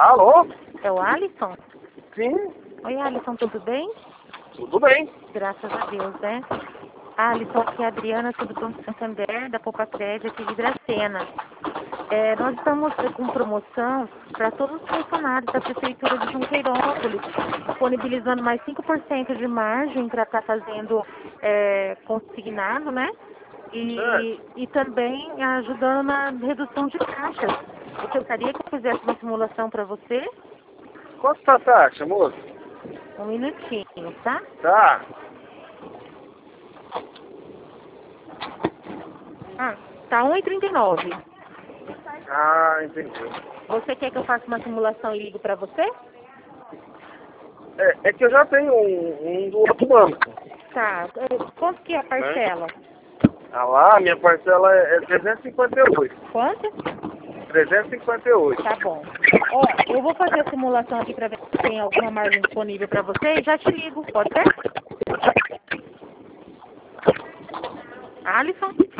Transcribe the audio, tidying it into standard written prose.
Alô? É o Alisson? Sim, Oi, Alisson, tudo bem? tudo bem. Graças a Deus, né? Alisson, aqui é a Adriana, tudo bom? Santander, da Poupa Crédito aqui de Dracena. Nós estamos com promoção para todos os funcionários da Prefeitura de Junqueirópolis, disponibilizando mais 5% de margem para estar fazendo consignado, né? E também ajudando na redução de taxas. Você gostaria que eu fizesse uma simulação para você? Quanto tá a taxa, moço? Um minutinho, tá? Tá. Tá 1,39. Ah, entendi. Você quer que eu faça uma simulação e ligo para você? É que eu já tenho um do outro banco. Tá. Quanto que é a parcela? Ah lá, minha parcela é 358. Quanto? 358. Tá bom. Ó, eu vou fazer a simulação aqui para ver se tem alguma margem disponível para você e já te ligo, pode ser? Alisson?